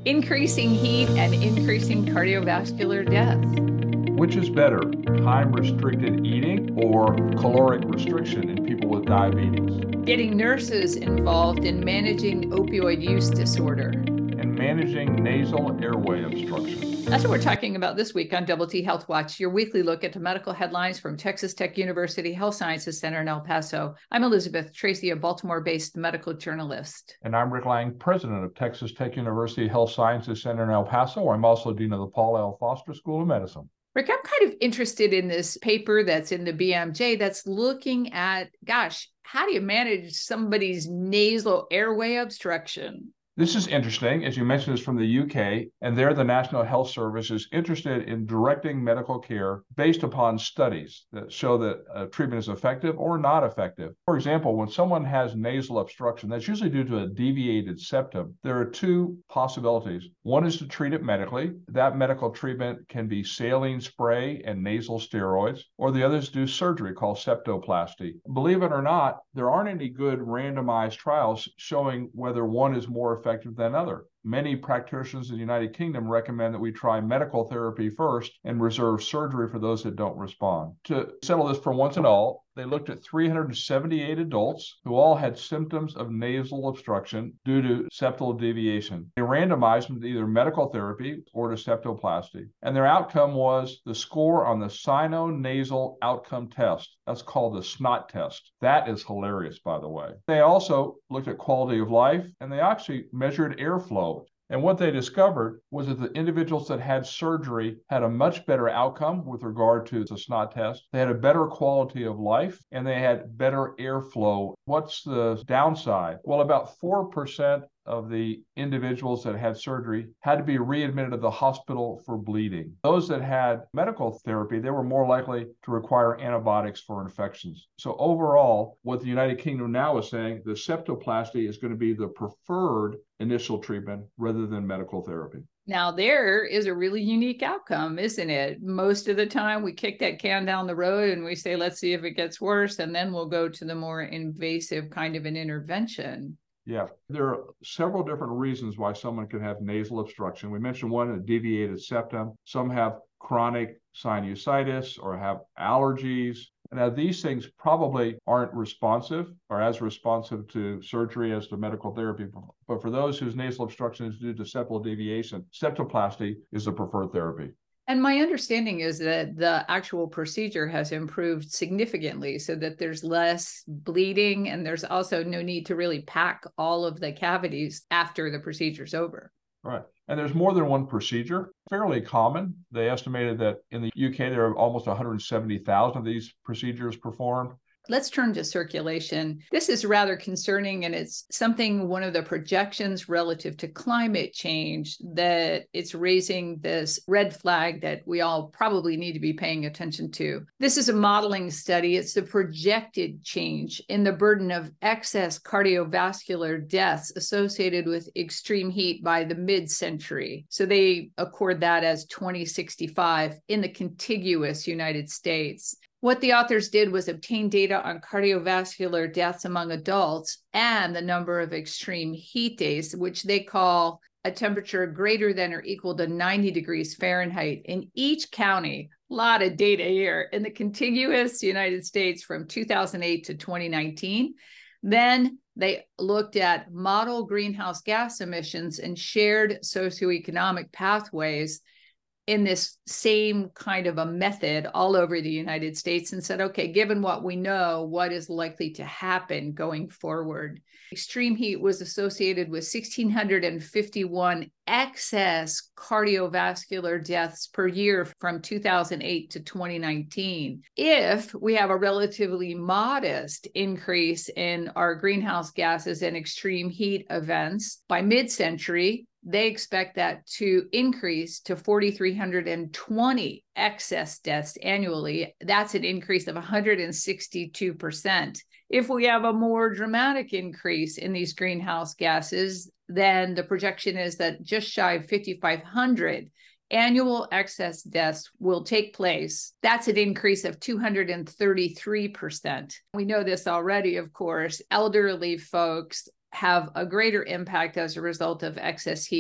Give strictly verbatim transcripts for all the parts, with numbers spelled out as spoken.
increasing heat and increasing cardiovascular death. Which is better, time-restricted eating or caloric restriction in people with diabetes? Getting nurses involved in managing opioid use disorder. And managing nasal airway obstruction. That's what we're talking about this week on Double T Health Watch, your weekly look at the medical headlines from Texas Tech University Health Sciences Center in El Paso. I'm Elizabeth Tracy, a Baltimore-based medical journalist. And I'm Rick Lang, president of Texas Tech University Health Sciences Center in El Paso. I'm also dean of the Paul L. Foster School of Medicine. Rick, I'm kind of interested in this paper that's in the B M J that's looking at, gosh, how do you manage somebody's nasal airway obstruction? This is interesting. As you mentioned, it's from the U K, and there the National Health Service is interested in directing medical care based upon studies that show that a treatment is effective or not effective. For example, when someone has nasal obstruction, that's usually due to a deviated septum. There are two possibilities. One is to treat it medically. That medical treatment can be saline spray and nasal steroids, or the other is to do surgery called septoplasty. Believe it or not, there aren't any good randomized trials showing whether one is more effective effective than other. Many practitioners in the United Kingdom recommend that we try medical therapy first and reserve surgery for those that don't respond. To settle this for once and all, they looked at three hundred seventy-eight adults who all had symptoms of nasal obstruction due to septal deviation. They randomized them to either medical therapy or to septoplasty. And their outcome was the score on the Sino-Nasal Outcome Test. That's called the SNOT test. That is hilarious, by the way. They also looked at quality of life, and they actually measured airflow. And what they discovered was that the individuals that had surgery had a much better outcome with regard to the SNOT test. They had a better quality of life, and they had better airflow. What's the downside? Well, about four percent of the individuals that had surgery had to be readmitted to the hospital for bleeding. Those that had medical therapy, they were more likely to require antibiotics for infections. So overall, what the United Kingdom now is saying, the septoplasty is going to be the preferred initial treatment rather than medical therapy. Now, there is a really unique outcome, isn't it? Most of the time, we kick that can down the road and we say, let's see if it gets worse, and then we'll go to the more invasive kind of an intervention. Yeah, there are several different reasons why someone could have nasal obstruction. We mentioned one, a deviated septum. Some have chronic sinusitis or have allergies. Now, these things probably aren't responsive or as responsive to surgery as to medical therapy. But for those whose nasal obstruction is due to septal deviation, septoplasty is the preferred therapy. And my understanding is that the actual procedure has improved significantly so that there's less bleeding and there's also no need to really pack all of the cavities after the procedure's over. Right. And there's more than one procedure, fairly common. They estimated that in the U K, there are almost one hundred seventy thousand of these procedures performed. Let's turn to circulation. This is rather concerning, and it's something, one of the projections relative to climate change, that it's raising this red flag that we all probably need to be paying attention to. This is a modeling study. It's the projected change in the burden of excess cardiovascular deaths associated with extreme heat by the mid-century. So they accord that as twenty sixty-five in the contiguous United States. What the authors did was obtain data on cardiovascular deaths among adults and the number of extreme heat days, which they call a temperature greater than or equal to ninety degrees Fahrenheit in each county. A lot of data here in the contiguous United States from two thousand eight to twenty nineteen. Then they looked at model greenhouse gas emissions and shared socioeconomic pathways in this same kind of a method all over the United States and said, okay, given what we know, what is likely to happen going forward? Extreme heat was associated with one thousand six hundred fifty-one excess cardiovascular deaths per year from two thousand eight to twenty nineteen. If we have a relatively modest increase in our greenhouse gases and extreme heat events by mid-century, they expect that to increase to four thousand three hundred twenty excess deaths annually. That's an increase of one hundred sixty-two percent. If we have a more dramatic increase in these greenhouse gases, then the projection is that just shy of five thousand five hundred annual excess deaths will take place. That's an increase of two hundred thirty-three percent. We know this already, of course. Elderly folks have a greater impact as a result of excess heat.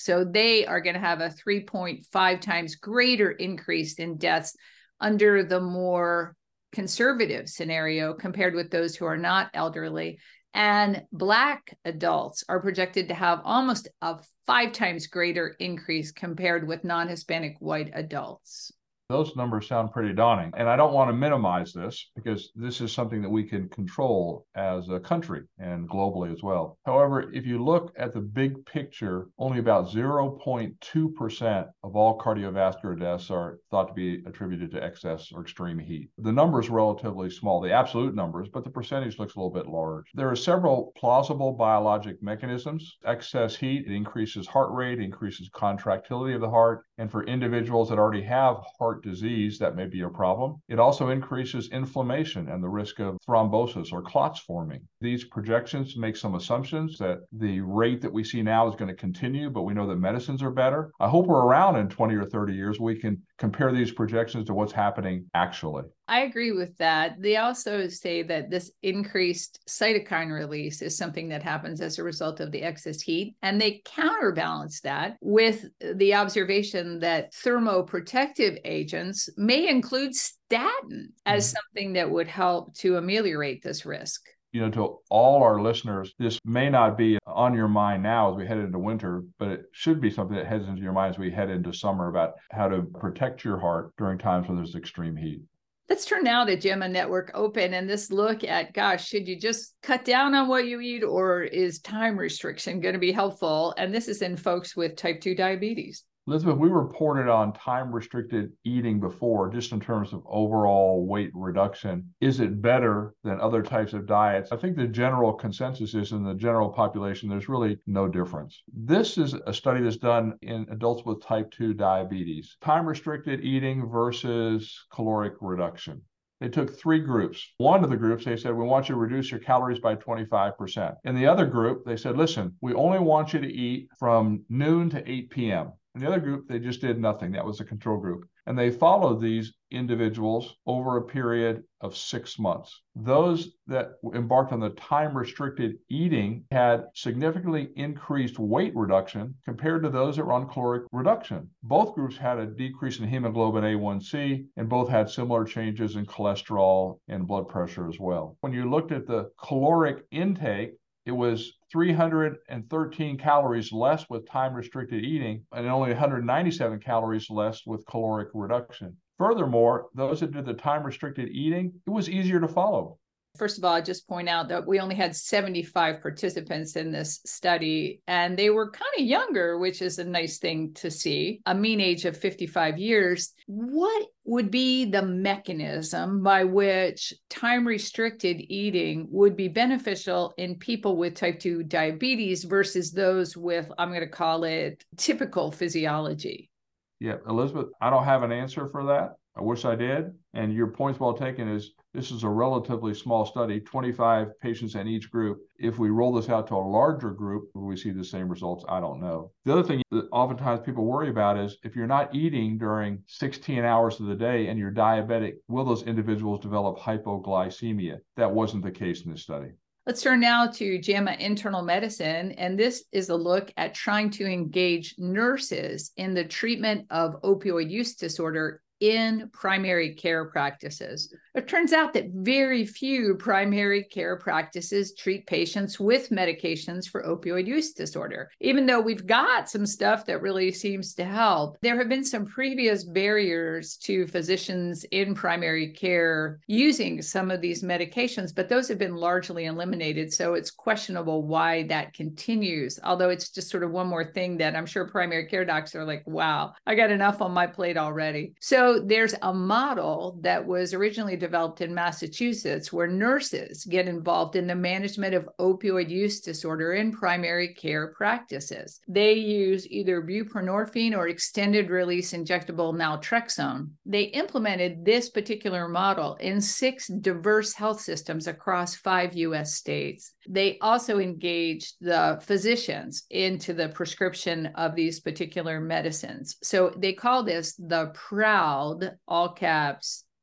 So they are going to have a three point five times greater increase in deaths under the more conservative scenario compared with those who are not elderly. And Black adults are projected to have almost a five times greater increase compared with non-Hispanic white adults. Those numbers sound pretty daunting. And I don't want to minimize this because this is something that we can control as a country and globally as well. However, if you look at the big picture, only about zero point two percent of all cardiovascular deaths are thought to be attributed to excess or extreme heat. The number is relatively small, the absolute numbers, but the percentage looks a little bit large. There are several plausible biologic mechanisms. Excess heat, it increases heart rate, increases contractility of the heart. And for individuals that already have heart disease, that may be a problem. It also increases inflammation and the risk of thrombosis or clots forming. These projections make some assumptions that the rate that we see now is going to continue, but we know that medicines are better. I hope we're around in twenty or thirty years. We can compare these projections to what's happening actually. I agree with that. They also say that this increased cytokine release is something that happens as a result of the excess heat. And they counterbalance that with the observation that thermoprotective agents may include statin as mm-hmm. something that would help to ameliorate this risk. You know, to all our listeners, this may not be on your mind now as we head into winter, but it should be something that heads into your mind as we head into summer about how to protect your heart during times when there's extreme heat. Let's turn now to JAMA Network Open and this look at, gosh, should you just cut down on what you eat or is time restriction going to be helpful? And this is in folks with type two diabetes. Elizabeth, we reported on time-restricted eating before, just in terms of overall weight reduction. Is it better than other types of diets? I think the general consensus is in the general population, there's really no difference. This is a study that's done in adults with type two diabetes. Time-restricted eating versus caloric reduction. They took three groups. One of the groups, they said, we want you to reduce your calories by twenty-five percent. In the other group, they said, listen, we only want you to eat from noon to eight p.m. In the other group, they just did nothing. That was a control group. And they followed these individuals over a period of six months. Those that embarked on the time-restricted eating had significantly increased weight reduction compared to those that were on caloric reduction. Both groups had a decrease in hemoglobin A one C, and both had similar changes in cholesterol and blood pressure as well. When you looked at the caloric intake, it was three hundred thirteen calories less with time-restricted eating and only one hundred ninety-seven calories less with caloric reduction. Furthermore, those that did the time-restricted eating, it was easier to follow. First of all, I just point out that we only had seventy-five participants in this study, and they were kind of younger, which is a nice thing to see, a mean age of fifty-five years. What would be the mechanism by which time-restricted eating would be beneficial in people with type two diabetes versus those with, I'm going to call it, typical physiology? Yeah, Elizabeth, I don't have an answer for that. I wish I did. And your point's well taken is this is a relatively small study, twenty-five patients in each group. If we roll this out to a larger group, will we see the same results? I don't know. The other thing that oftentimes people worry about is if you're not eating during sixteen hours of the day and you're diabetic, will those individuals develop hypoglycemia? That wasn't the case in this study. Let's turn now to JAMA Internal Medicine, and this is a look at trying to engage nurses in the treatment of opioid use disorder in primary care practices. It turns out that very few primary care practices treat patients with medications for opioid use disorder. Even though we've got some stuff that really seems to help, there have been some previous barriers to physicians in primary care using some of these medications, but those have been largely eliminated. So it's questionable why that continues, although it's just sort of one more thing that I'm sure primary care docs are like, wow, I got enough on my plate already. So there's a model that was originally developed in Massachusetts where nurses get involved in the management of opioid use disorder in primary care practices. They use either buprenorphine or extended release injectable naltrexone. They implemented this particular model in six diverse health systems across five U S states. They also engaged the physicians into the prescription of these particular medicines. So they call this the PROUD, all caps,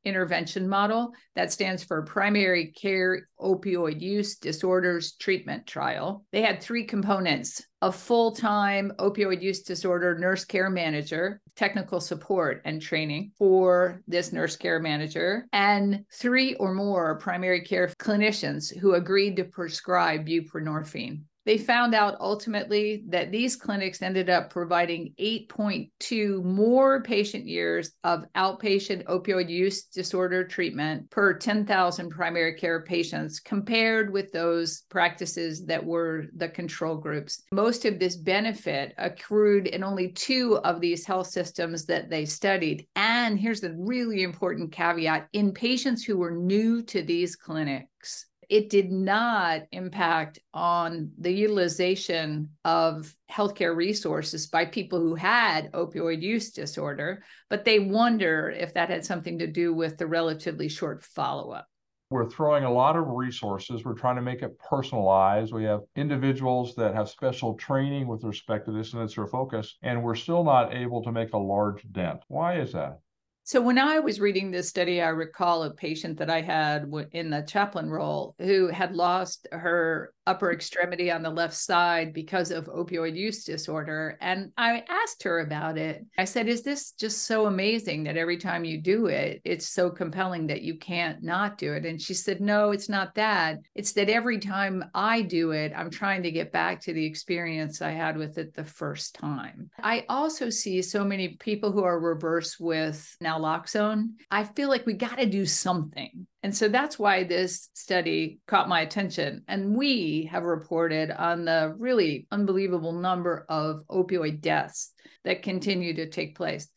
intervention model. That stands for Primary Care Opioid Use Disorders Treatment Trial. They had three components: a full-time opioid use disorder nurse care manager, technical support and training for this nurse care manager, and three or more primary care clinicians who agreed to prescribe buprenorphine. They found out ultimately that these clinics ended up providing eight point two more patient years of outpatient opioid use disorder treatment per ten thousand primary care patients compared with those practices that were the control groups. Most of this benefit accrued in only two of these health systems that they studied. And here's the really important caveat: in patients who were new to these clinics. It did not impact on the utilization of healthcare resources by people who had opioid use disorder, but they wonder if that had something to do with the relatively short follow-up. We're throwing a lot of resources. We're trying to make it personalized. We have individuals that have special training with respect to this, and it's their focus, and we're still not able to make a large dent. Why is that? So when I was reading this study, I recall a patient that I had in the chaplain role who had lost her upper extremity on the left side because of opioid use disorder. And I asked her about it. I said, is this just so amazing that every time you do it, it's so compelling that you can't not do it? And she said, no, it's not that. It's that every time I do it, I'm trying to get back to the experience I had with it the first time. I also see so many people who are reversed with naloxone. I feel like we got to do something. And so that's why this study caught my attention. And we have reported on the really unbelievable number of opioid deaths that continue to take place.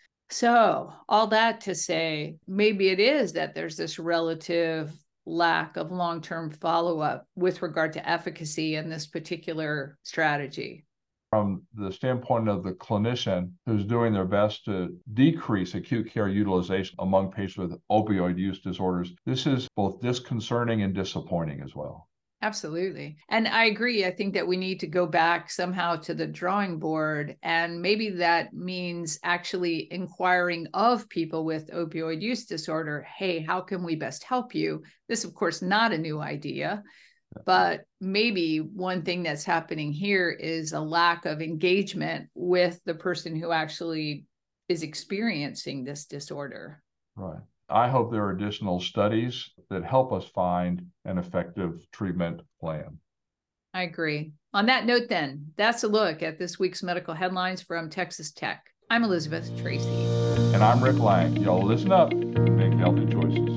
So all that to say, maybe it is that there's this relative lack of long-term follow-up with regard to efficacy in this particular strategy. From the standpoint of the clinician who's doing their best to decrease acute care utilization among patients with opioid use disorders, this is both disconcerting and disappointing as well. Absolutely. And I agree. I think that we need to go back somehow to the drawing board. And maybe that means actually inquiring of people with opioid use disorder, hey, how can we best help you? This, of course, not a new idea. But maybe one thing that's happening here is a lack of engagement with the person who actually is experiencing this disorder. Right. I hope there are additional studies that help us find an effective treatment plan. I agree. On that note, then, that's a look at this week's medical headlines from Texas Tech. I'm Elizabeth Tracy. And I'm Rick Lang. Y'all listen up and make healthy choices.